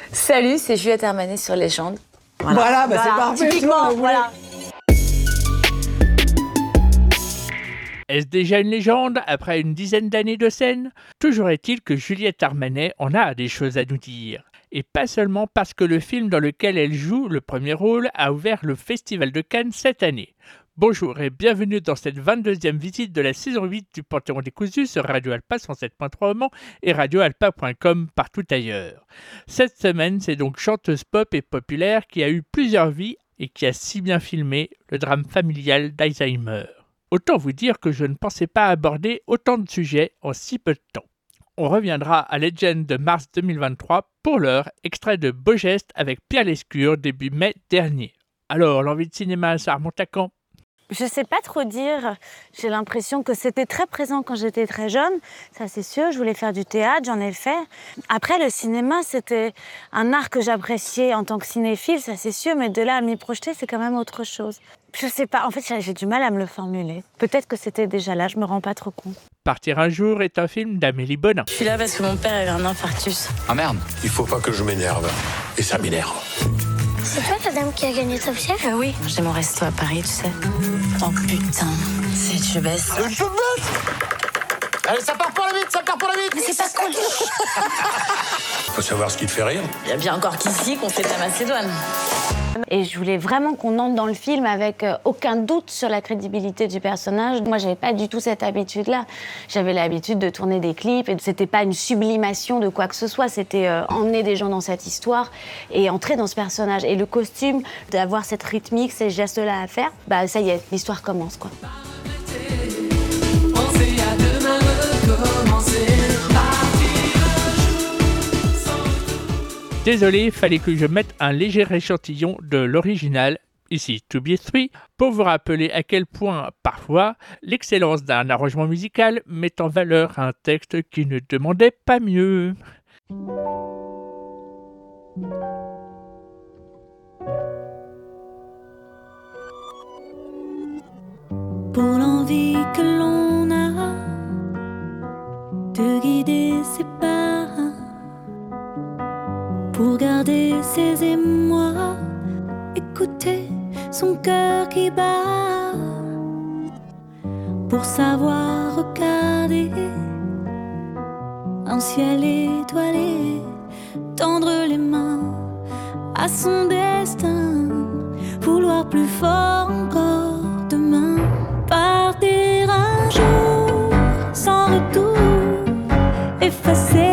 Salut, c'est Juliette Armanet sur Légende. Voilà, c'est parfait. Typiquement, voilà. Est-ce déjà une légende après une dizaine d'années de scène ? Toujours est-il que Juliette Armanet en a des choses à nous dire. Et pas seulement parce que le film dans lequel elle joue le premier rôle a ouvert le Festival de Cannes cette année. Bonjour et bienvenue dans cette 22e visite de la saison 8 du Panthéon décousu sur Radio Alpa 107.3 au Mans et radioalpa.com partout ailleurs. Cette semaine, c'est donc chanteuse pop et populaire qui a eu plusieurs vies et qui a si bien filmé le drame familial d'Alzheimer. Autant vous dire que je ne pensais pas aborder autant de sujets en si peu de temps. On reviendra à Legend de mars 2023, pour l'heure, extrait de Beau Geste avec Pierre Lescure début mai dernier. Alors, l'envie de cinéma, ça remonte à quand ? Je sais pas trop dire. J'ai l'impression que c'était très présent quand j'étais très jeune. Ça, c'est sûr. Je voulais faire du théâtre, j'en ai fait. Après, le cinéma, c'était un art que j'appréciais en tant que cinéphile, ça, c'est sûr. Mais de là à m'y projeter, c'est quand même autre chose. Je sais pas. En fait, j'ai du mal à me le formuler. Peut-être que c'était déjà là, je me rends pas trop compte. Partir un jour est un film d'Amélie Bonin. Je suis là parce que mon père a eu un infarctus. Ah merde. Il faut pas que je m'énerve. Et ça m'énerve. C'est toi la dame qui a gagné Top Chef ? Oui, j'ai mon resto à Paris, tu sais. Oh putain, c'est je baisse. Je baisse. Allez, ça part pour la vite, ça part pour la vite. Mais c'est pas cool. Faut savoir ce qui te fait rire. Il y a bien encore qu'ici qu'on fait de la Macédoine. Et je voulais vraiment qu'on entre dans le film avec aucun doute sur la crédibilité du personnage. Moi, j'avais pas du tout cette habitude-là. J'avais l'habitude de tourner des clips et c'était pas une sublimation de quoi que ce soit. C'était emmener des gens dans cette histoire et entrer dans ce personnage. Et le costume, d'avoir cette rythmique, ces gestes-là à faire, bah ça y est, l'histoire commence, quoi. Désolé, fallait que je mette un léger échantillon de l'original, ici To Be Three, pour vous rappeler à quel point, parfois, l'excellence d'un arrangement musical met en valeur un texte qui ne demandait pas mieux. Pour l'envie que l'on a de guider ses pas, pour garder ses émois, écouter son cœur qui bat, pour savoir regarder un ciel étoilé, tendre les mains à son destin, vouloir plus fort encore demain, partir un jour sans retour, effacer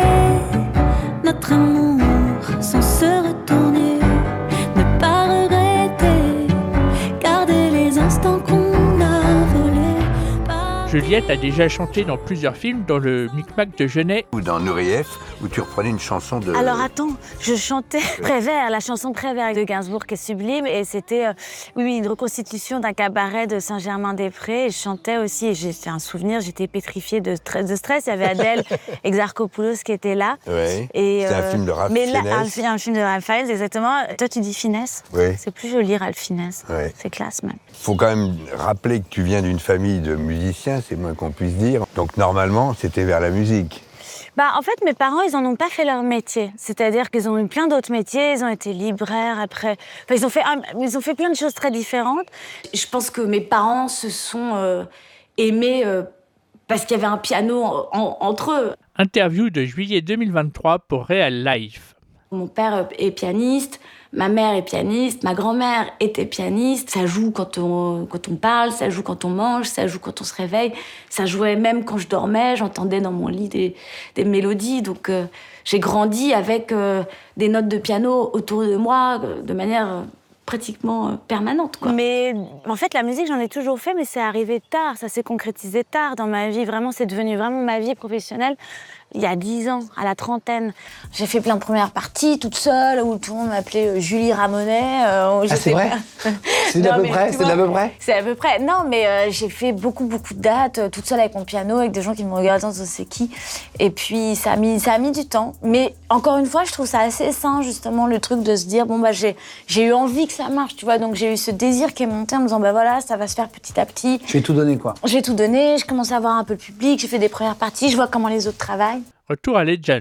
notre amour sans se retourner, ne pas regretter, garder les instants qu'on a volés. Juliette a déjà chanté dans plusieurs films, dans le Micmac de Genet. Ou dans Nourrief, où tu reprenais une chanson de... Alors attends, je chantais Prévert, la chanson Prévert de Gainsbourg qui est sublime, et c'était une reconstitution d'un cabaret de Saint-Germain-des-Prés, et je chantais aussi, et j'ai fait un souvenir, j'étais pétrifiée de stress, il y avait Adèle Exarchopoulos qui était là. Ouais. Et, c'était un film de Ralph mais là, Fiennes. un film de Ralph Fiennes, exactement. Toi tu dis finesse, Oui. c'est plus joli Ralph Fiennes, Ouais. c'est classe même. Faut quand même rappeler que tu viens d'une famille de musiciens, c'est le moins qu'on puisse dire. Donc normalement, c'était vers la musique. Bah, en fait, mes parents, ils n'en ont pas fait leur métier. C'est-à-dire qu'ils ont eu plein d'autres métiers. Ils ont été libraires après. Enfin, ils ont fait plein de choses très différentes. Je pense que mes parents se sont aimés parce qu'il y avait un piano entre eux. Interview de juillet 2023 pour Real Life. Mon père est pianiste, ma mère est pianiste, ma grand-mère était pianiste. Ça joue quand on parle, ça joue quand on mange, ça joue quand on se réveille. Ça jouait même quand je dormais, j'entendais dans mon lit des mélodies. Donc j'ai grandi avec des notes de piano autour de moi de manière pratiquement permanente, quoi. Mais en fait, la musique, j'en ai toujours fait, mais c'est arrivé tard. Ça s'est concrétisé tard dans ma vie. Vraiment, c'est devenu vraiment ma vie professionnelle. Il y a 10 ans, à la trentaine. J'ai fait plein de premières parties toute seule, où tout le monde m'appelait Julie Ramonet. C'est vrai. C'est à peu près. C'est à peu près. Non, mais j'ai fait beaucoup de dates, toute seule avec mon piano, avec des gens qui me regardent, c'est qui. Et puis, ça a mis du temps. Mais encore une fois, je trouve ça assez sain, justement, le truc de se dire, bon, bah, j'ai eu envie que ça marche, tu vois. Donc, j'ai eu ce désir qui est monté en me disant, bah voilà, ça va se faire petit à petit. Tu as tout donné, quoi. J'ai tout donné, je commence à voir un peu le public, j'ai fait des premières parties, je vois comment les autres travaillent. Retour à Legend.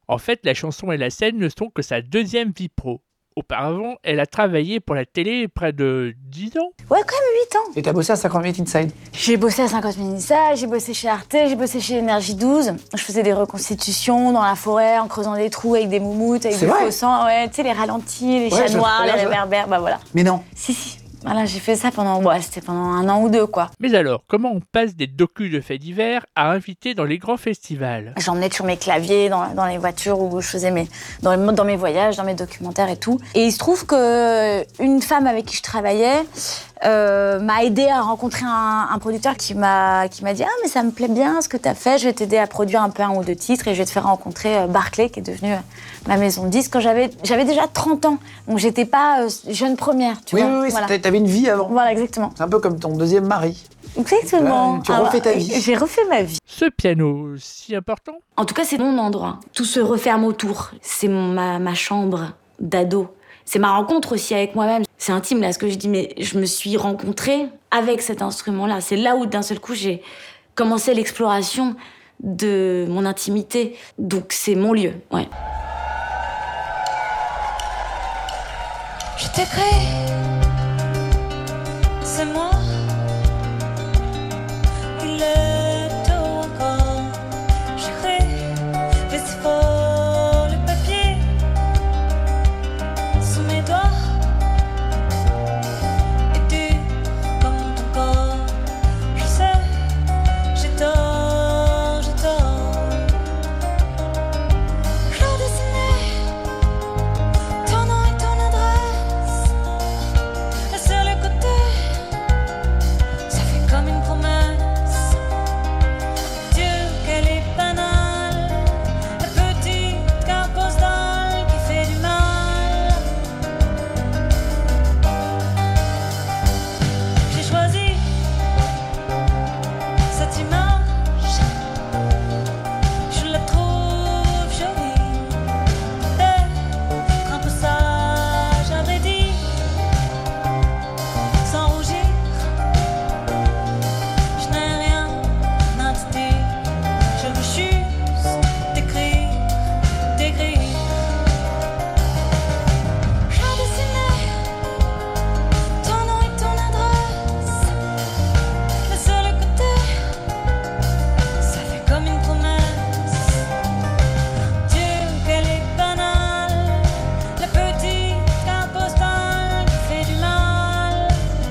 En fait, la chanson et la scène ne sont que sa deuxième vie pro. Auparavant, elle a travaillé pour la télé près de 10 ans. Ouais, quand même 8 ans. Et t'as bossé à 50 minutes inside. J'ai bossé à 50 minutes Inside, j'ai bossé chez Arte, j'ai bossé chez Énergie 12. Je faisais des reconstitutions dans la forêt en creusant des trous avec des moumoutes, avec C'est du vrai faux sang. Ouais, tu sais, les ralentis, les Ouais, chats noirs, les je vois. réverbères, bah voilà. Mais non. Si. Voilà, j'ai fait ça c'était pendant 1 an ou 2, quoi. Mais alors, comment on passe des docus de faits divers à inviter dans les grands festivals? J'emmenais toujours mes claviers dans les voitures où je faisais dans mes voyages, dans mes documentaires et tout. Et il se trouve qu'une femme avec qui je travaillais m'a aidé à rencontrer un producteur qui m'a dit « Ah, mais ça me plaît bien ce que t'as fait, je vais t'aider à produire un peu 1 ou 2 titres et je vais te faire rencontrer Barclay, qui est devenu ma maison de disques. » Quand j'avais déjà 30 ans, donc j'étais pas jeune première, tu vois. Oui, Voilà. t'avais une vie avant. Voilà, exactement. C'est un peu comme ton deuxième mari. Exactement. Là, tu refais ta vie. J'ai refait ma vie. Ce piano, si important? En tout cas, c'est mon endroit. Tout se referme autour. C'est ma chambre d'ado. C'est ma rencontre aussi avec moi-même. C'est intime, là, ce que je dis, mais je me suis rencontrée avec cet instrument-là. C'est là où, d'un seul coup, j'ai commencé l'exploration de mon intimité. Donc, c'est mon lieu, ouais. Je t'ai créé, c'est moi. Il est tôt encore. J'ai créé, mais c'est fort le papier sous mes doigts est dur comme ton corps. Je sais, j'ai tort. Je dessinais ton nom et ton adresse. Et sur le côté, ça fait comme une promesse. Dieu, qu'elle est banale, la petite carte postale qui fait du mal. J'ai choisi cette image, je la trouve jolie. Peut-être un peu sage, à vrai dire, sans rougir. Je n'ai rien à te dire, je veux juste t'écrire. Je dessinais ton nom et ton adresse, mais sur le côté, ça fait comme une promesse. Dieu, qu'elle est banale, la petite carte postale qui fait du mal.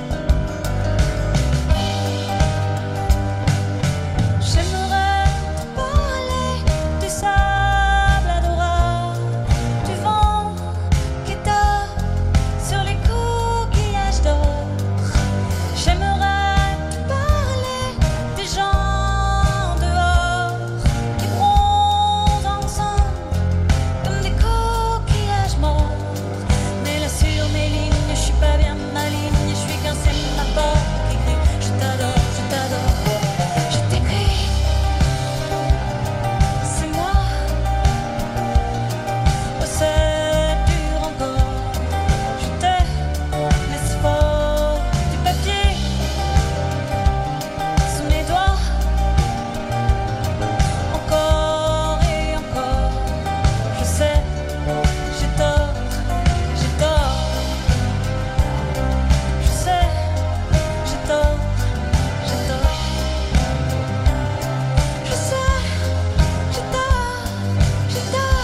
J'aimerais te parler du sable adorable, du vent qui dort sur les coquillages d'or. J'aimerais te parler des gens dehors qui bronzent ensemble comme des coquillages morts. Mais là sur mes lignes, je suis pas bien maligne, je suis qu'un sémaphore qui crie je t'adore, je t'écris. C'est moi, oh c'est dur encore. Je t'ai, mais c'est fort du papier sous mes doigts. Encore et encore, je sais, j'ai tort. Je sais, j'ai tort. Je sais, j'ai tort.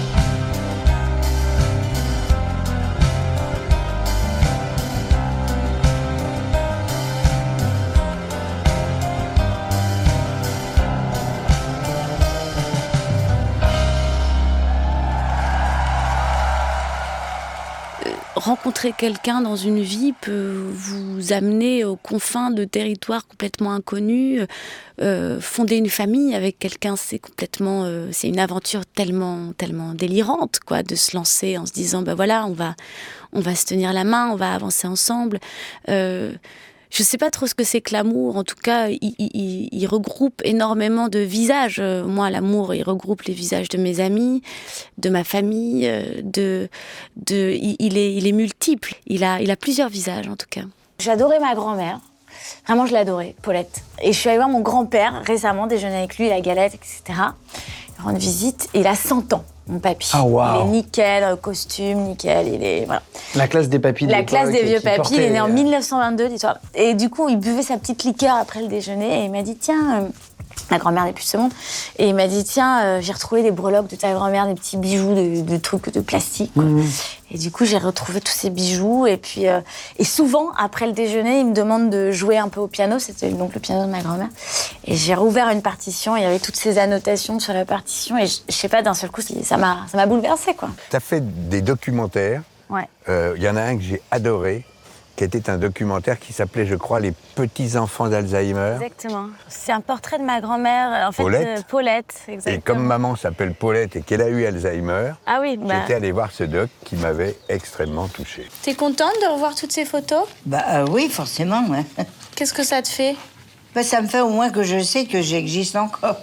Rencontrer quelqu'un dans une vie peut vous amener aux confins de territoires complètement inconnus. Fonder une famille avec quelqu'un, c'est c'est une aventure tellement délirante, quoi, de se lancer en se disant, bah voilà, on va se tenir la main, on va avancer ensemble. Je sais pas trop ce que c'est que l'amour. En tout cas, il regroupe énormément de visages. Moi, l'amour, il regroupe les visages de mes amis, de ma famille. Il est multiple. Il a plusieurs visages, en tout cas. J'adorais ma grand-mère. Vraiment, je l'adorais, Paulette. Et je suis allée voir mon grand-père récemment, déjeuner avec lui, la galette, etc. Rendre visite. Et il a 100 ans, mon papy. Ah, waouh. Il est nickel, costume, nickel. Il est, voilà. La classe des papis de La classe l'époque des vieux qui papis, il est né en portait, 1922, dis-toi. Et du coup, il buvait sa petite liqueur après le déjeuner et il m'a dit, tiens, ma grand-mère n'est plus de ce monde, et il m'a dit, tiens, j'ai retrouvé des breloques de ta grand-mère, des petits bijoux de trucs de plastique, quoi. Et du coup, j'ai retrouvé tous ces bijoux et puis, et souvent, après le déjeuner, il me demande de jouer un peu au piano, c'était donc le piano de ma grand-mère. Et j'ai rouvert une partition, il y avait toutes ces annotations sur la partition et je sais pas, d'un seul coup, ça m'a bouleversée, quoi. Tu as fait des documentaires. Ouais. Y en a un que j'ai adoré, qui était un documentaire qui s'appelait, je crois, Les petits-enfants d'Alzheimer. Exactement. C'est un portrait de ma grand-mère, en fait, Paulette. Paulette, exactement. Et comme maman s'appelle Paulette et qu'elle a eu Alzheimer, Ah oui, bah... j'étais allé voir ce doc qui m'avait extrêmement touché. T'es contente de revoir toutes ces photos? Oui, forcément. Ouais. Qu'est-ce que ça te fait? Ça me fait au moins que je sais que j'existe encore.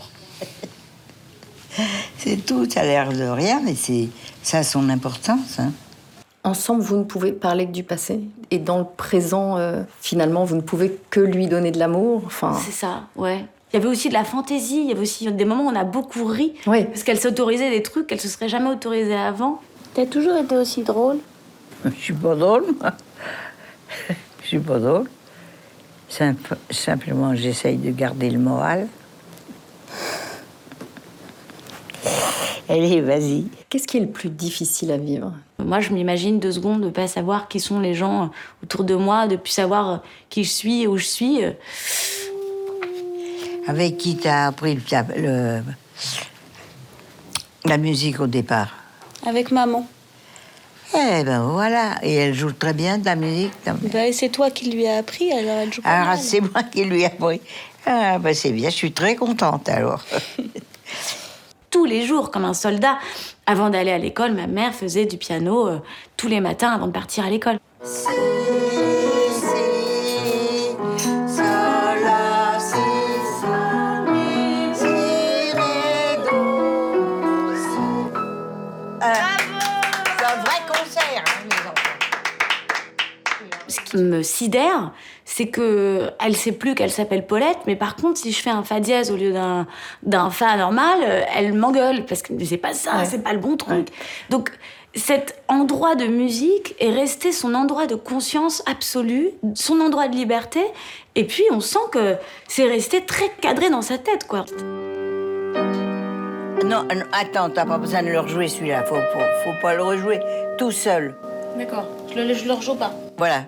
C'est tout, ça a l'air de rien, mais ça a son importance. Hein. Ensemble, vous ne pouvez parler que du passé. Et dans le présent, finalement, vous ne pouvez que lui donner de l'amour. Enfin... C'est ça, ouais. Il y avait aussi de la fantaisie, il y avait aussi des moments où on a beaucoup ri. Oui. Parce qu'elle s'autorisait des trucs qu'elle se serait jamais autorisée avant. T'as toujours été aussi drôle? Je suis pas drôle, moi. Je suis pas drôle. Simplement, j'essaye de garder le moral. Allez, vas-y. Qu'est-ce qui est le plus difficile à vivre? Moi, je m'imagine 2 secondes de pas savoir qui sont les gens autour de moi, de plus savoir qui je suis, où je suis. Avec qui t'as appris la musique au départ? Avec maman. Eh ben voilà, et elle joue très bien de la musique. Et c'est toi qui lui as appris, alors elle joue pas Alors mal. c'est moi qui lui ai appris. Ah ben c'est bien, je suis très contente alors. Tous les jours, comme un soldat. Avant d'aller à l'école, ma mère faisait du piano tous les matins avant de partir à l'école. C'est un vrai concert, hein, les enfants. Ce qui me sidère, c'est que elle sait plus qu'elle s'appelle Paulette, mais par contre, si je fais un fa dièse au lieu d'un fa normal, elle m'engueule parce que c'est pas ça, c'est pas le bon truc. Ouais. Donc cet endroit de musique est resté son endroit de conscience absolue, son endroit de liberté, et puis on sent que c'est resté très cadré dans sa tête, quoi. Non, attends, t'as pas besoin de le rejouer celui-là, faut pas le rejouer tout seul. D'accord, je le rejoue pas. Voilà.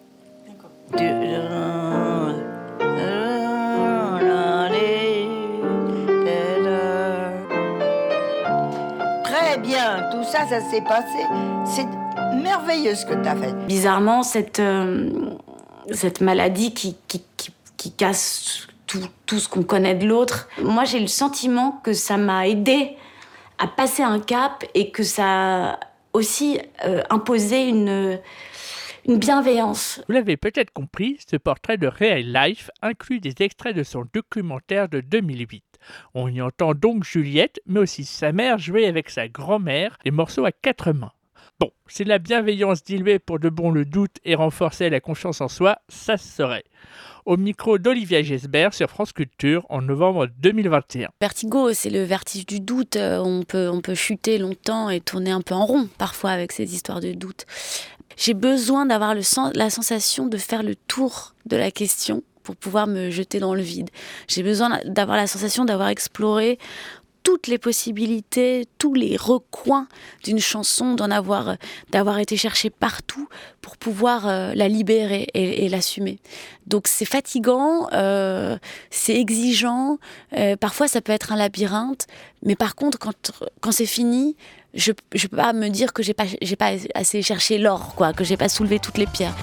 Très bien, tout ça s'est passé. C'est merveilleux ce que t'as fait. Bizarrement, cette maladie qui casse tout ce qu'on connaît de l'autre, moi j'ai le sentiment que ça m'a aidée à passer un cap et que ça a aussi imposé une bienveillance. Vous l'avez peut-être compris, ce portrait de Real Life inclut des extraits de son documentaire de 2008. On y entend donc Juliette, mais aussi sa mère jouer avec sa grand-mère les morceaux à 4 mains. Bon, si la bienveillance diluait pour de bon le doute et renforçait la confiance en soi, ça se saurait. Au micro d'Olivia Gesbert sur France Culture en novembre 2021. Vertigo, c'est le vertige du doute. On peut chuter longtemps et tourner un peu en rond parfois avec ces histoires de doute. J'ai besoin d'avoir la sensation de faire le tour de la question pour pouvoir me jeter dans le vide. J'ai besoin d'avoir la sensation d'avoir exploré toutes les possibilités, tous les recoins d'une chanson, d'avoir été chercher partout pour pouvoir la libérer et l'assumer. Donc c'est fatigant, c'est exigeant, parfois ça peut être un labyrinthe, mais par contre quand c'est fini, je peux pas me dire que j'ai pas assez cherché l'or, quoi, que j'ai pas soulevé toutes les pierres.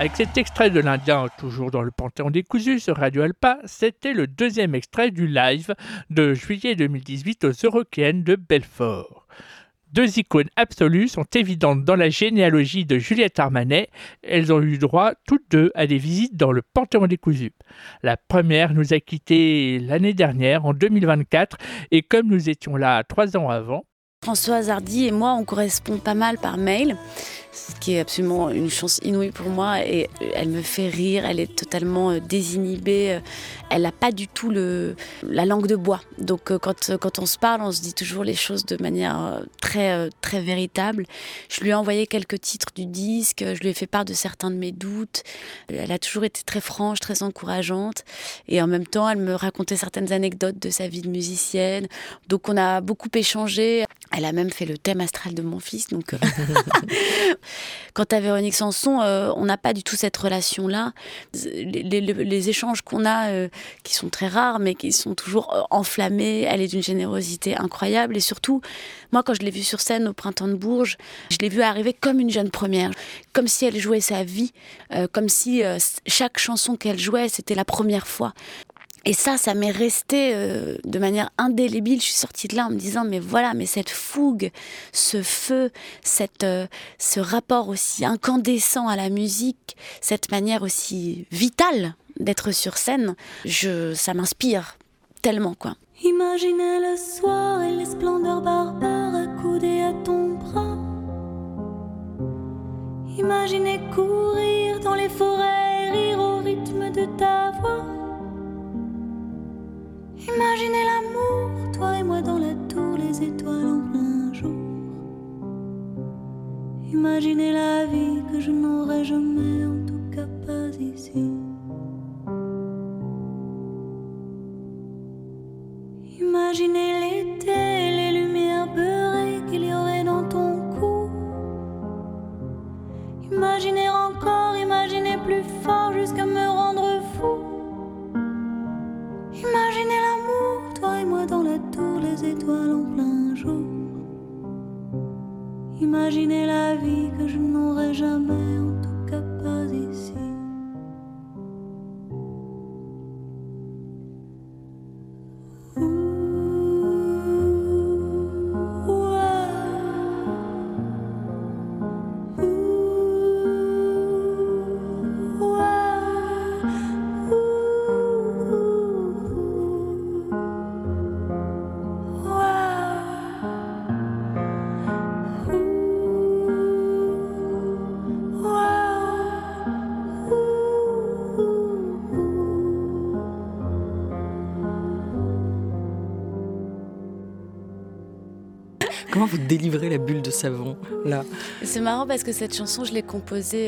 Avec cet extrait de l'Indien, toujours dans le Panthéon décousu sur Radio Alpa, c'était le deuxième extrait du live de juillet 2018 aux Eurockéennes de Belfort. Deux icônes absolues sont évidentes dans la généalogie de Juliette Armanet. Elles ont eu droit toutes deux à des visites dans le Panthéon décousu. La première nous a quittés l'année dernière, en 2024, et comme nous étions là 3 ans avant, Françoise Hardy et moi, on correspond pas mal par mail, ce qui est absolument une chance inouïe pour moi. Et elle me fait rire, elle est totalement désinhibée, elle n'a pas du tout la langue de bois. Donc quand on se parle, on se dit toujours les choses de manière très, très véritable. Je lui ai envoyé quelques titres du disque, je lui ai fait part de certains de mes doutes. Elle a toujours été très franche, très encourageante. Et en même temps, elle me racontait certaines anecdotes de sa vie de musicienne. Donc on a beaucoup échangé. Elle a même fait le thème astral de mon fils. Donc, quant à Véronique Sanson, on n'a pas du tout cette relation-là. Les échanges qu'on a, qui sont très rares, mais qui sont toujours enflammés, elle est d'une générosité incroyable. Et surtout, moi, quand je l'ai vue sur scène au Printemps de Bourges, je l'ai vue arriver comme une jeune première, comme si elle jouait sa vie, comme si chaque chanson qu'elle jouait, c'était la première fois. Et ça m'est resté de manière indélébile. Je suis sortie de là en me disant, mais voilà, mais cette fougue, ce feu, ce rapport aussi incandescent à la musique, cette manière aussi vitale d'être sur scène, ça m'inspire tellement, quoi. Imaginez le soir et les splendeurs barbares accoudées à ton bras. Imaginez courir dans les forêts et rire au rythme de ta voix. Imaginez l'amour, toi et moi dans la tour, les étoiles en plein jour. Imaginez la vie que je n'aurai jamais, en tout cas pas ici. Imaginez l'été et les lumières beurrées qu'il y aurait dans ton cou. Imaginez encore, imaginez plus fort jusqu'à me rendre fou. Imaginez l'amour, toi et moi dans la tour, les étoiles en plein jour. Imaginez la vie que je n'aurai jamais, en tout cas pas ici. Comment vous délivrez la bulle de savon, là ? C'est marrant parce que cette chanson, je l'ai composée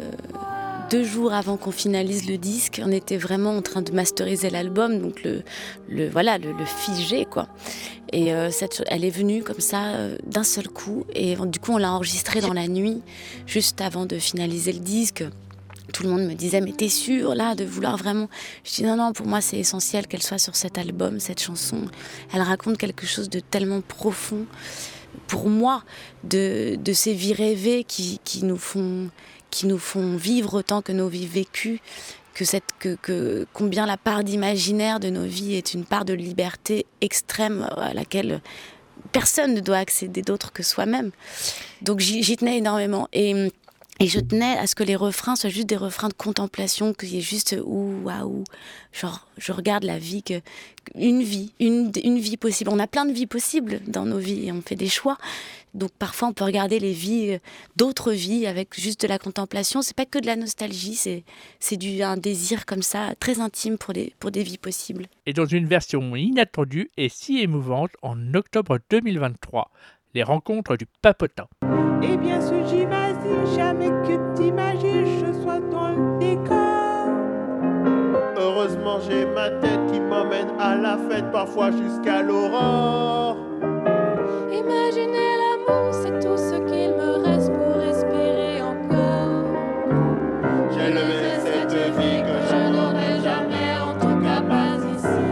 2 jours avant qu'on finalise le disque. On était vraiment en train de masteriser l'album, donc le figer, quoi. Et elle est venue comme ça, d'un seul coup. Et du coup, on l'a enregistrée dans la nuit, juste avant de finaliser le disque. Tout le monde me disait, mais t'es sûre là de vouloir vraiment... Je dis non, pour moi c'est essentiel qu'elle soit sur cet album, cette chanson. Elle raconte quelque chose de tellement profond, pour moi, de ces vies rêvées qui nous font vivre autant que nos vies vécues, que combien la part d'imaginaire de nos vies est une part de liberté extrême à laquelle personne ne doit accéder d'autre que soi-même. Donc j'y tenais énormément. Et je tenais à ce que les refrains soient juste des refrains de contemplation, qu'il y ait juste waouh, genre je regarde la vie, une vie possible. On a plein de vies possibles dans nos vies et on fait des choix. Donc parfois on peut regarder les vies, d'autres vies avec juste de la contemplation. C'est pas que de la nostalgie, c'est un désir comme ça très intime pour des vies possibles. Et dans une version inattendue et si émouvante en octobre 2023, les rencontres du Papotin. Eh bien, ce j'imagine jamais que t'imagines, je sois dans le décor. Heureusement, j'ai ma tête qui m'emmène à la fête, parfois jusqu'à l'aurore. Imaginez l'amour, c'est tout ce qu'il me reste pour respirer encore. J'ai levé cette vie que je n'aurai jamais, en tout cas pas ici.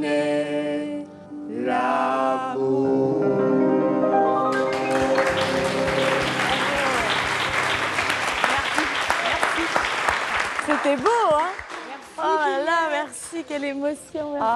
donner l'amour. C'était beau, hein? Oh là là, merci, quelle émotion, merci.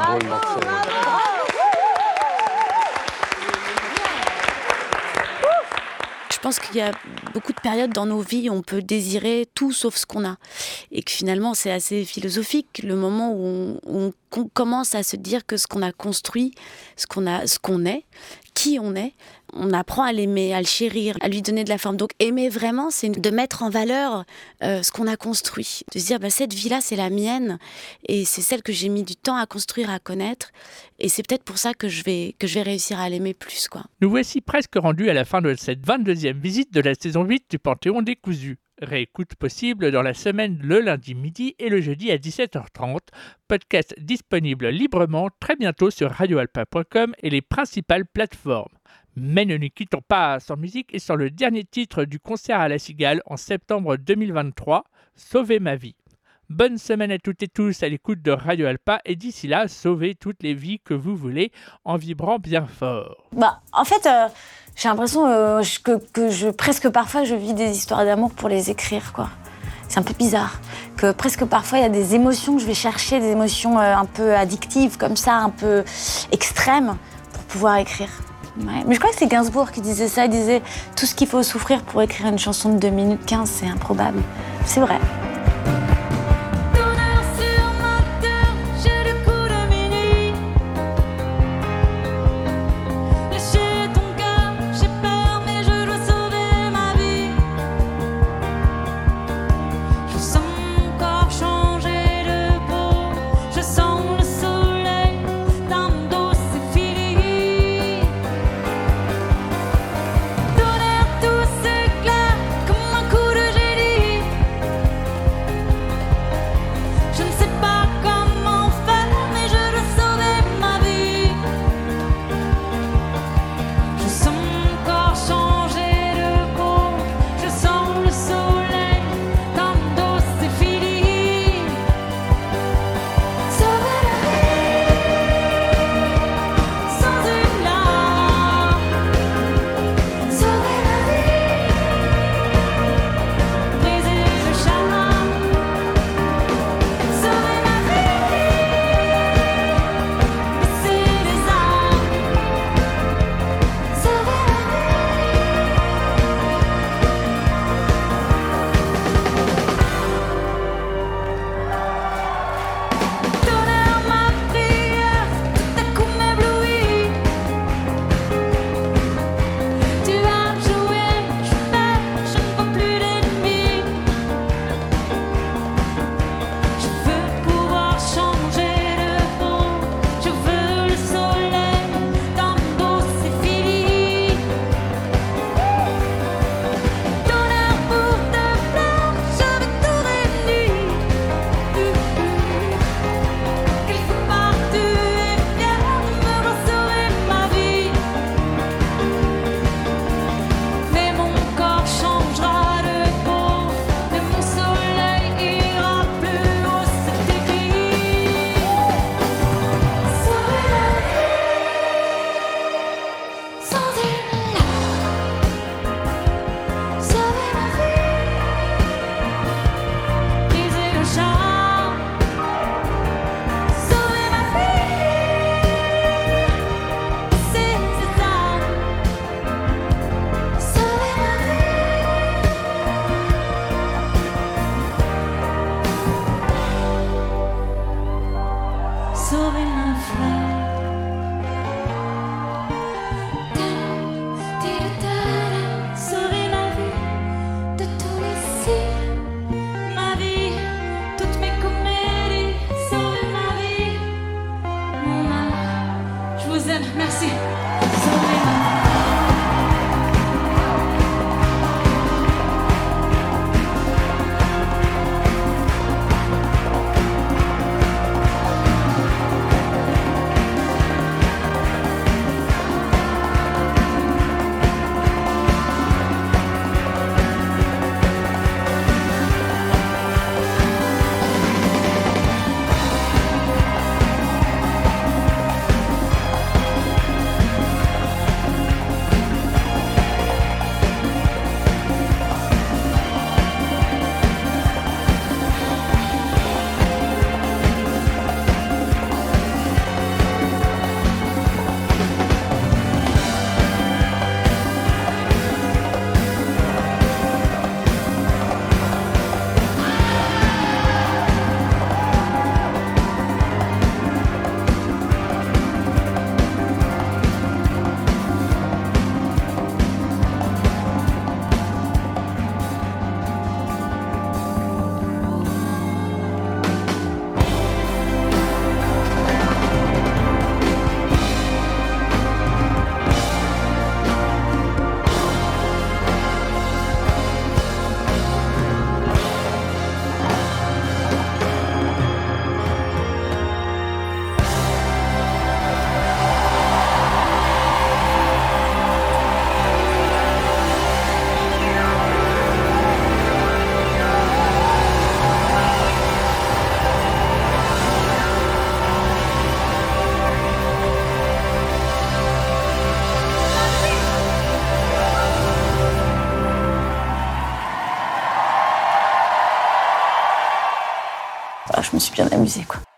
Je pense qu'il y a beaucoup de périodes dans nos vies où on peut désirer tout sauf ce qu'on a. Et que finalement, c'est assez philosophique, le moment où on commence à se dire que ce qu'on a construit, ce qu'on est, qui on apprend à l'aimer, à le chérir, à lui donner de la forme. Donc aimer vraiment, c'est de mettre en valeur ce qu'on a construit. De se dire, cette vie-là, c'est la mienne et c'est celle que j'ai mis du temps à construire, à connaître. Et c'est peut-être pour ça que je vais réussir à l'aimer plus, quoi. Nous voici presque rendus à la fin de cette 22e visite de la saison 8 du Panthéon décousu. Réécoute possible dans la semaine le lundi midi et le jeudi à 17h30. Podcast disponible librement très bientôt sur radioalpa.com et les principales plateformes. Mais ne nous quittons pas sans musique et sans le dernier titre du concert à la Cigale en septembre 2023, Sauver ma vie. Bonne semaine à toutes et tous à l'écoute de Radio Alpa et d'ici là, sauvez toutes les vies que vous voulez en vibrant bien fort. En fait, j'ai l'impression que presque parfois je vis des histoires d'amour pour les écrire, quoi. C'est un peu bizarre. Que presque parfois il y a des émotions que je vais chercher, des émotions un peu addictives comme ça, un peu extrêmes pour pouvoir écrire. Ouais. Mais je crois que c'est Gainsbourg qui disait ça, il disait « Tout ce qu'il faut souffrir pour écrire une chanson de 2 minutes 15, c'est improbable ». C'est vrai. suis bien amusée, quoi.